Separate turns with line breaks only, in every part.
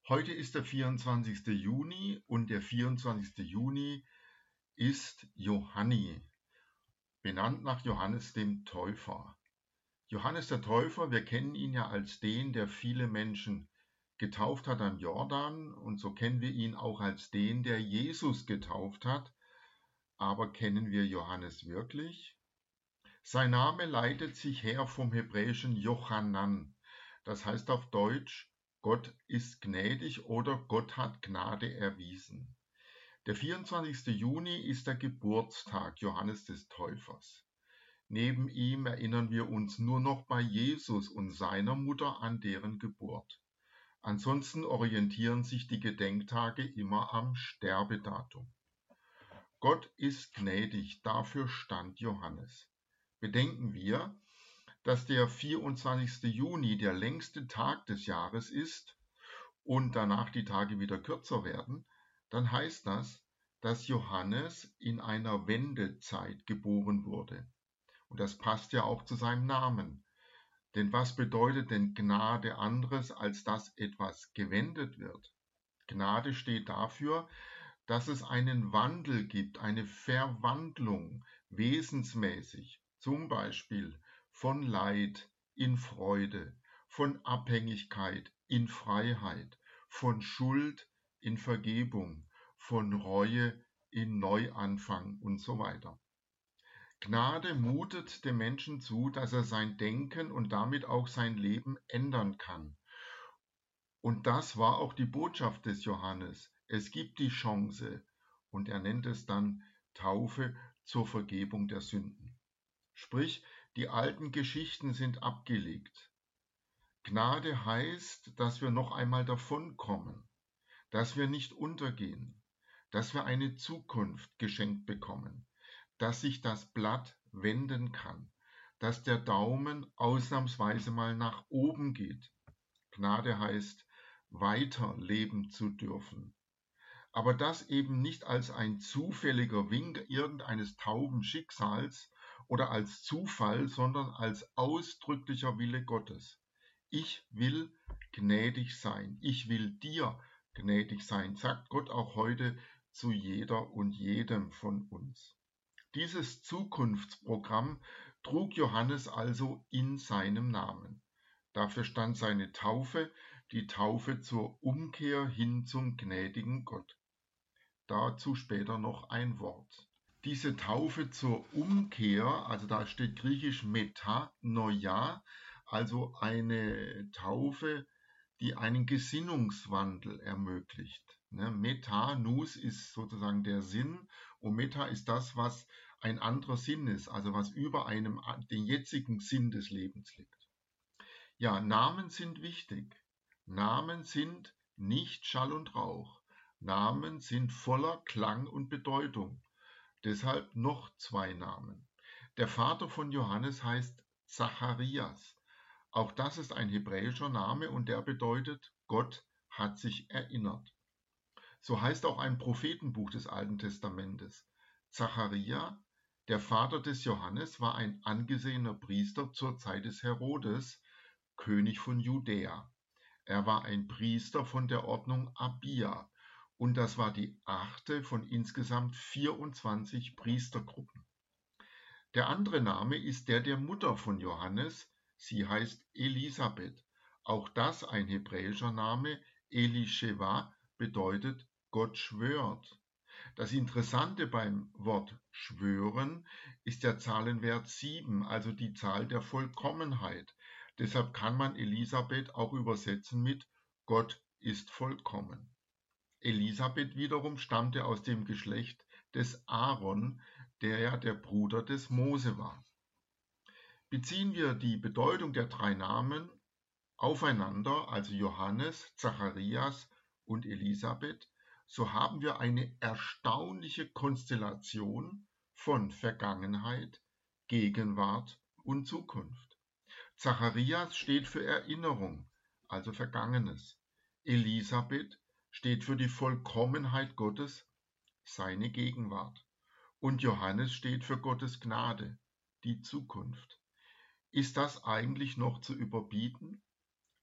Heute ist der 24. Juni und der 24. Juni ist Johanni, benannt nach Johannes dem Täufer. Johannes der Täufer, wir kennen ihn ja als den, der viele Menschen getauft hat am Jordan, und so kennen wir ihn auch als den, der Jesus getauft hat. Aber kennen wir Johannes wirklich? Sein Name leitet sich her vom hebräischen Jochanan. Das heißt auf Deutsch, Gott ist gnädig oder Gott hat Gnade erwiesen. Der 24. Juni ist der Geburtstag Johannes des Täufers. Neben ihm erinnern wir uns nur noch bei Jesus und seiner Mutter an deren Geburt. Ansonsten orientieren sich die Gedenktage immer am Sterbedatum. Gott ist gnädig, dafür stand Johannes. Bedenken wir, dass der 24. Juni der längste Tag des Jahres ist und danach die Tage wieder kürzer werden, dann heißt das, dass Johannes in einer Wendezeit geboren wurde. Und das passt ja auch zu seinem Namen. Denn was bedeutet denn Gnade anderes, als dass etwas gewendet wird? Gnade steht dafür, dass es einen Wandel gibt, eine Verwandlung, wesensmäßig, zum Beispiel von Leid in Freude, von Abhängigkeit in Freiheit, von Schuld in Vergebung, von Reue in Neuanfang und so weiter. Gnade mutet dem Menschen zu, dass er sein Denken und damit auch sein Leben ändern kann. Und das war auch die Botschaft des Johannes. Es gibt die Chance, und er nennt es dann Taufe zur Vergebung der Sünden. Sprich, die alten Geschichten sind abgelegt. Gnade heißt, dass wir noch einmal davonkommen, dass wir nicht untergehen, dass wir eine Zukunft geschenkt bekommen, dass sich das Blatt wenden kann, dass der Daumen ausnahmsweise mal nach oben geht. Gnade heißt, weiterleben zu dürfen. Aber das eben nicht als ein zufälliger Wink irgendeines tauben Schicksals oder als Zufall, sondern als ausdrücklicher Wille Gottes. Ich will gnädig sein. Ich will dir gnädig sein, sagt Gott auch heute zu jeder und jedem von uns. Dieses Zukunftsprogramm trug Johannes also in seinem Namen. Dafür stand seine Taufe, die Taufe zur Umkehr hin zum gnädigen Gott. Dazu später noch ein Wort. Diese Taufe zur Umkehr, also da steht griechisch Metanoia, also eine Taufe, die einen Gesinnungswandel ermöglicht. Meta, nous ist sozusagen der Sinn, und Meta ist das, was ein anderer Sinn ist, also was über den jetzigen Sinn des Lebens liegt. Ja, Namen sind wichtig. Namen sind nicht Schall und Rauch. Namen sind voller Klang und Bedeutung. Deshalb noch zwei Namen. Der Vater von Johannes heißt Zacharias. Auch das ist ein hebräischer Name und der bedeutet, Gott hat sich erinnert. So heißt auch ein Prophetenbuch des Alten Testamentes. Zacharia, der Vater des Johannes, war ein angesehener Priester zur Zeit des Herodes, König von Judäa. Er war ein Priester von der Ordnung Abia und das war die 8. von insgesamt 24 Priestergruppen. Der andere Name ist der Mutter von Johannes. Sie heißt Elisabeth. Auch das ein hebräischer Name. Elisheva bedeutet Gott schwört. Das Interessante beim Wort schwören ist der Zahlenwert 7, also die Zahl der Vollkommenheit. Deshalb kann man Elisabeth auch übersetzen mit Gott ist vollkommen. Elisabeth wiederum stammte aus dem Geschlecht des Aaron, der ja der Bruder des Mose war. Beziehen wir die Bedeutung der drei Namen aufeinander, also Johannes, Zacharias und Elisabeth, so haben wir eine erstaunliche Konstellation von Vergangenheit, Gegenwart und Zukunft. Zacharias steht für Erinnerung, also Vergangenes. Elisabeth steht für die Vollkommenheit Gottes, seine Gegenwart. Und Johannes steht für Gottes Gnade, die Zukunft. Ist das eigentlich noch zu überbieten?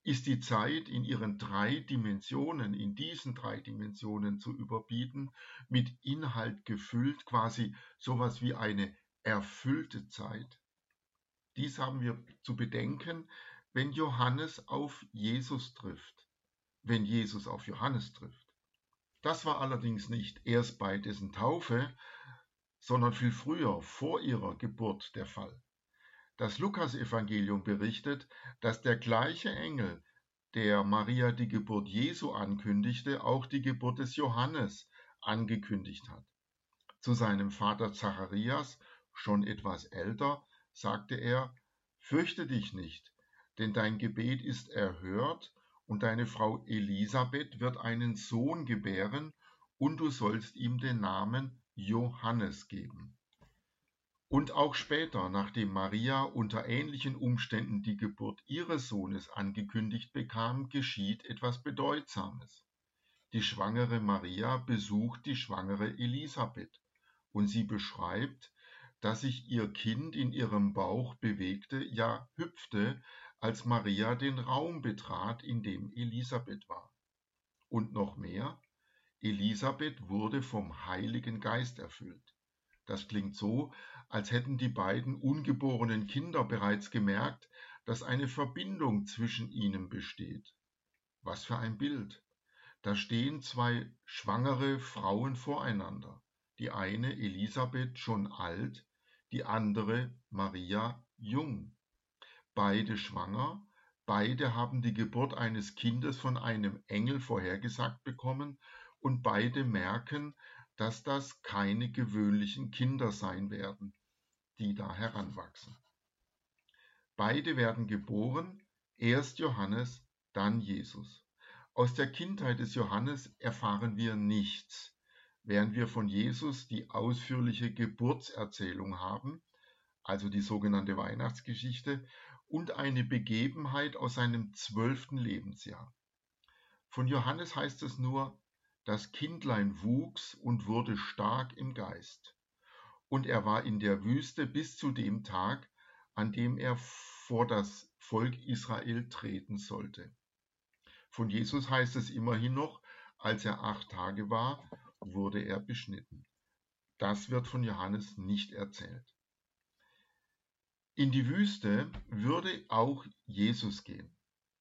ist die Zeit in ihren 3 Dimensionen, in diesen 3 Dimensionen zu überbieten, mit Inhalt gefüllt, quasi sowas wie eine erfüllte Zeit. Dies haben wir zu bedenken, wenn Johannes auf Jesus trifft, wenn Jesus auf Johannes trifft. Das war allerdings nicht erst bei dessen Taufe, sondern viel früher, vor ihrer Geburt der Fall. Das Lukasevangelium berichtet, dass der gleiche Engel, der Maria die Geburt Jesu ankündigte, auch die Geburt des Johannes angekündigt hat. Zu seinem Vater Zacharias, schon etwas älter, sagte er: Fürchte dich nicht, denn dein Gebet ist erhört, und deine Frau Elisabeth wird einen Sohn gebären, und du sollst ihm den Namen Johannes geben. Und auch später, nachdem Maria unter ähnlichen Umständen die Geburt ihres Sohnes angekündigt bekam, geschieht etwas Bedeutsames. Die schwangere Maria besucht die schwangere Elisabeth, und sie beschreibt, dass sich ihr Kind in ihrem Bauch bewegte, ja hüpfte, als Maria den Raum betrat, in dem Elisabeth war. Und noch mehr, Elisabeth wurde vom Heiligen Geist erfüllt. Das klingt so, als hätten die beiden ungeborenen Kinder bereits gemerkt, dass eine Verbindung zwischen ihnen besteht. Was für ein Bild! Da stehen 2 schwangere Frauen voreinander. Die eine, Elisabeth, schon alt, die andere, Maria, jung. Beide schwanger, beide haben die Geburt eines Kindes von einem Engel vorhergesagt bekommen, und beide merken, dass das keine gewöhnlichen Kinder sein werden, die da heranwachsen. Beide werden geboren, erst Johannes, dann Jesus. Aus der Kindheit des Johannes erfahren wir nichts, während wir von Jesus die ausführliche Geburtserzählung haben, also die sogenannte Weihnachtsgeschichte, und eine Begebenheit aus seinem 12. Lebensjahr. Von Johannes heißt es nur: Das Kindlein wuchs und wurde stark im Geist. Und er war in der Wüste bis zu dem Tag, an dem er vor das Volk Israel treten sollte. Von Jesus heißt es immerhin noch: Als er 8 Tage war, wurde er beschnitten. Das wird von Johannes nicht erzählt. In die Wüste würde auch Jesus gehen.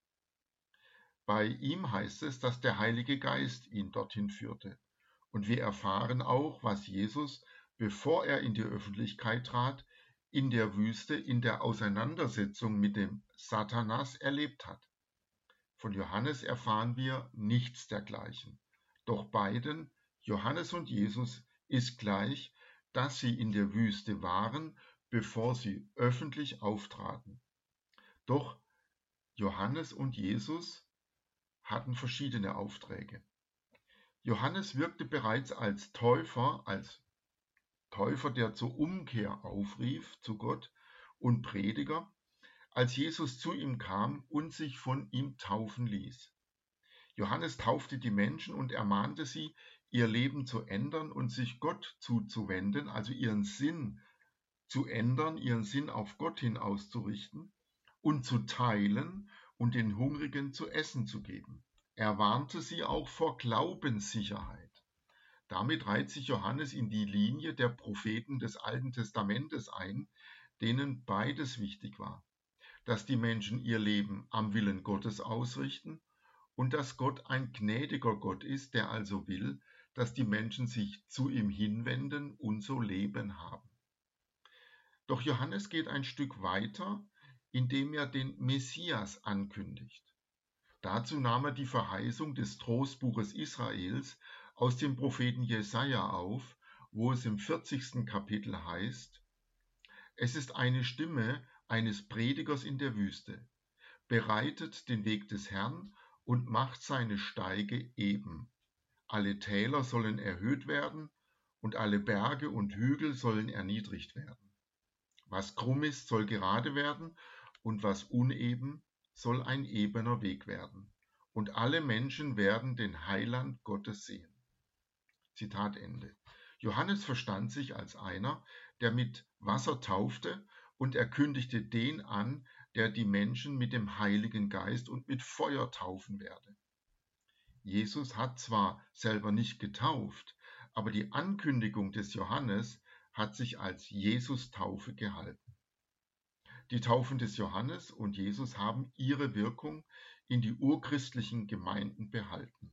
Bei ihm heißt es, dass der Heilige Geist ihn dorthin führte. Und wir erfahren auch, was Jesus, bevor er in die Öffentlichkeit trat, in der Wüste in der Auseinandersetzung mit dem Satanas erlebt hat. Von Johannes erfahren wir nichts dergleichen. Doch beiden, Johannes und Jesus, ist gleich, dass sie in der Wüste waren, bevor sie öffentlich auftraten. Doch Johannes und Jesus hatten verschiedene Aufträge. Johannes wirkte bereits als Täufer, der zur Umkehr aufrief zu Gott, und Prediger, als Jesus zu ihm kam und sich von ihm taufen ließ. Johannes taufte die Menschen und ermahnte sie, ihr Leben zu ändern und sich Gott zuzuwenden, also ihren Sinn zu ändern, ihren Sinn auf Gott hin auszurichten und zu teilen und den Hungrigen zu essen zu geben. Er warnte sie auch vor Glaubenssicherheit. Damit reiht sich Johannes in die Linie der Propheten des Alten Testamentes ein, denen beides wichtig war: Dass die Menschen ihr Leben am Willen Gottes ausrichten und dass Gott ein gnädiger Gott ist, der also will, dass die Menschen sich zu ihm hinwenden und so Leben haben. Doch Johannes geht ein Stück weiter, indem er den Messias ankündigt. Dazu nahm er die Verheißung des Trostbuches Israels aus dem Propheten Jesaja auf, wo es im 40. Kapitel heißt: Es ist eine Stimme eines Predigers in der Wüste. Bereitet den Weg des Herrn und macht seine Steige eben. Alle Täler sollen erhöht werden und alle Berge und Hügel sollen erniedrigt werden. Was krumm ist, soll gerade werden, und was uneben, soll ein ebener Weg werden. Und alle Menschen werden den Heiland Gottes sehen. Zitat Ende. Johannes verstand sich als einer, der mit Wasser taufte, und er kündigte den an, der die Menschen mit dem Heiligen Geist und mit Feuer taufen werde. Jesus hat zwar selber nicht getauft, aber die Ankündigung des Johannes hat sich als Jesus-Taufe gehalten. Die Taufen des Johannes und Jesus haben ihre Wirkung in die urchristlichen Gemeinden behalten.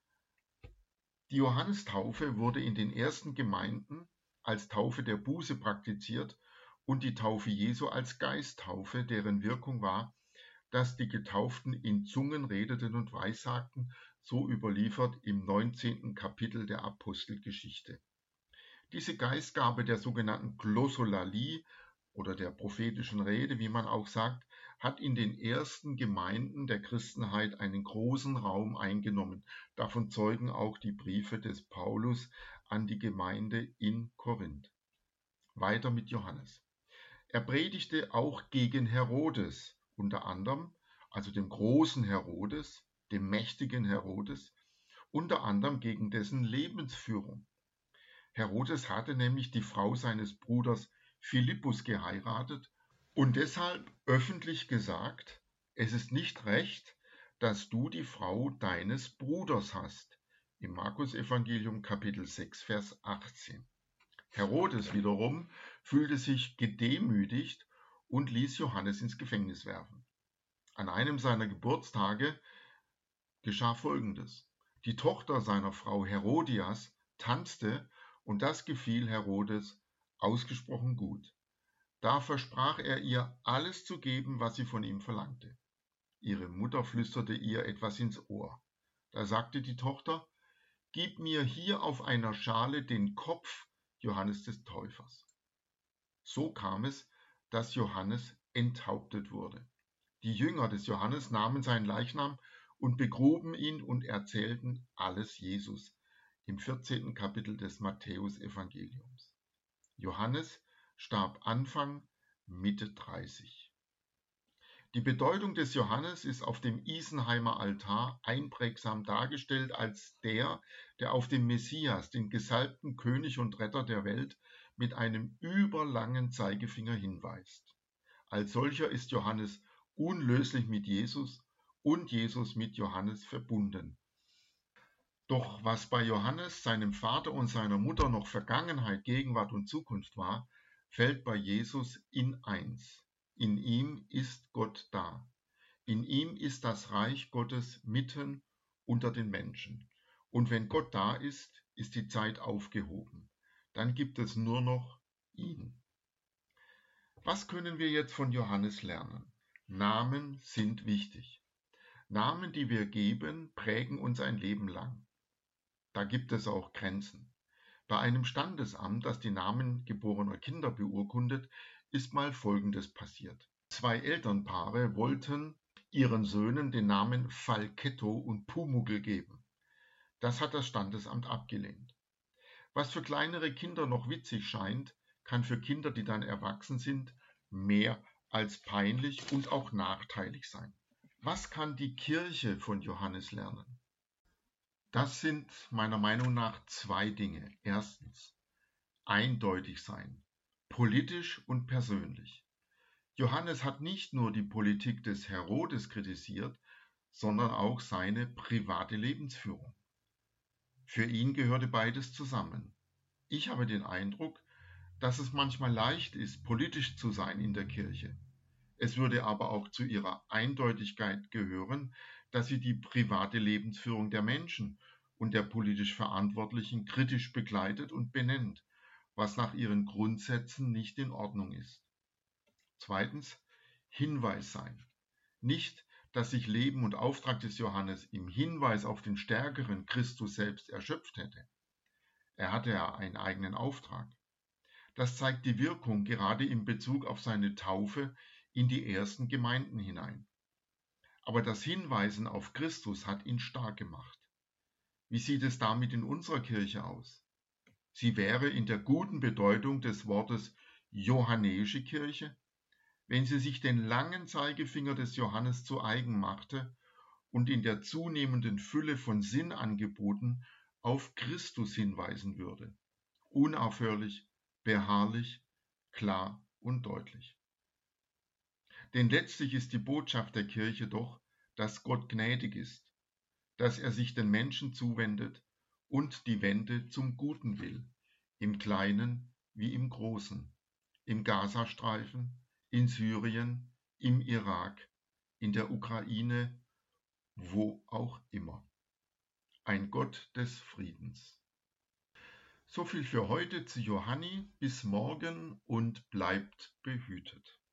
Die Johannestaufe wurde in den ersten Gemeinden als Taufe der Buße praktiziert und die Taufe Jesu als Geisttaufe, deren Wirkung war, dass die Getauften in Zungen redeten und weissagten, so überliefert im 19. Kapitel der Apostelgeschichte. Diese Geistgabe der sogenannten Glossolalie oder der prophetischen Rede, wie man auch sagt, hat in den ersten Gemeinden der Christenheit einen großen Raum eingenommen. Davon zeugen auch die Briefe des Paulus an die Gemeinde in Korinth. Weiter mit Johannes. Er predigte auch gegen Herodes, unter anderem, also dem großen Herodes, dem mächtigen Herodes, unter anderem gegen dessen Lebensführung. Herodes hatte nämlich die Frau seines Bruders Philippus geheiratet und deshalb öffentlich gesagt, es ist nicht recht, dass du die Frau deines Bruders hast. Im Markus-Evangelium Kapitel 6, Vers 18. Herodes wiederum fühlte sich gedemütigt und ließ Johannes ins Gefängnis werfen. An einem seiner Geburtstage geschah Folgendes. Die Tochter seiner Frau Herodias tanzte und das gefiel Herodes ausgesprochen gut. Da versprach er ihr, alles zu geben, was sie von ihm verlangte. Ihre Mutter flüsterte ihr etwas ins Ohr. Da sagte die Tochter, gib mir hier auf einer Schale den Kopf Johannes des Täufers. So kam es, dass Johannes enthauptet wurde. Die Jünger des Johannes nahmen seinen Leichnam und begruben ihn und erzählten alles Jesus im 14. Kapitel des Matthäus-Evangeliums. Johannes starb Anfang Mitte 30. Die Bedeutung des Johannes ist auf dem Isenheimer Altar einprägsam dargestellt als der auf den Messias, den gesalbten König und Retter der Welt, mit einem überlangen Zeigefinger hinweist. Als solcher ist Johannes unlöslich mit Jesus und Jesus mit Johannes verbunden. Doch was bei Johannes, seinem Vater und seiner Mutter noch Vergangenheit, Gegenwart und Zukunft war, fällt bei Jesus in eins. In ihm ist Gott da. In ihm ist das Reich Gottes mitten unter den Menschen. Und wenn Gott da ist, ist die Zeit aufgehoben. Dann gibt es nur noch ihn. Was können wir jetzt von Johannes lernen? Namen sind wichtig. Namen, die wir geben, prägen uns ein Leben lang. Da gibt es auch Grenzen. Bei einem Standesamt, das die Namen geborener Kinder beurkundet, ist mal Folgendes passiert. Zwei Elternpaare wollten ihren Söhnen den Namen Falketto und Pumuckl geben. Das hat das Standesamt abgelehnt. Was für kleinere Kinder noch witzig scheint, kann für Kinder, die dann erwachsen sind, mehr als peinlich und auch nachteilig sein. Was kann die Kirche von Johannes lernen? Das sind meiner Meinung nach zwei Dinge. Erstens, eindeutig sein, politisch und persönlich. Johannes hat nicht nur die Politik des Herodes kritisiert, sondern auch seine private Lebensführung. Für ihn gehörte beides zusammen. Ich habe den Eindruck, dass es manchmal leicht ist, politisch zu sein in der Kirche. Es würde aber auch zu ihrer Eindeutigkeit gehören, dass sie die private Lebensführung der Menschen und der politisch Verantwortlichen kritisch begleitet und benennt, was nach ihren Grundsätzen nicht in Ordnung ist. Zweitens, Hinweis sein. Nicht, dass sich Leben und Auftrag des Johannes im Hinweis auf den stärkeren Christus selbst erschöpft hätte. Er hatte ja einen eigenen Auftrag. Das zeigt die Wirkung gerade in Bezug auf seine Taufe in die ersten Gemeinden hinein. Aber das Hinweisen auf Christus hat ihn stark gemacht. Wie sieht es damit in unserer Kirche aus? Sie wäre in der guten Bedeutung des Wortes johannäische Kirche, wenn sie sich den langen Zeigefinger des Johannes zu eigen machte und in der zunehmenden Fülle von Sinnangeboten auf Christus hinweisen würde. Unaufhörlich, beharrlich, klar und deutlich. Denn letztlich ist die Botschaft der Kirche doch, dass Gott gnädig ist, dass er sich den Menschen zuwendet und die Wende zum Guten will, im Kleinen wie im Großen, im Gazastreifen, in Syrien, im Irak, in der Ukraine, wo auch immer. Ein Gott des Friedens. So viel für heute zu Johanni. Bis morgen und bleibt behütet.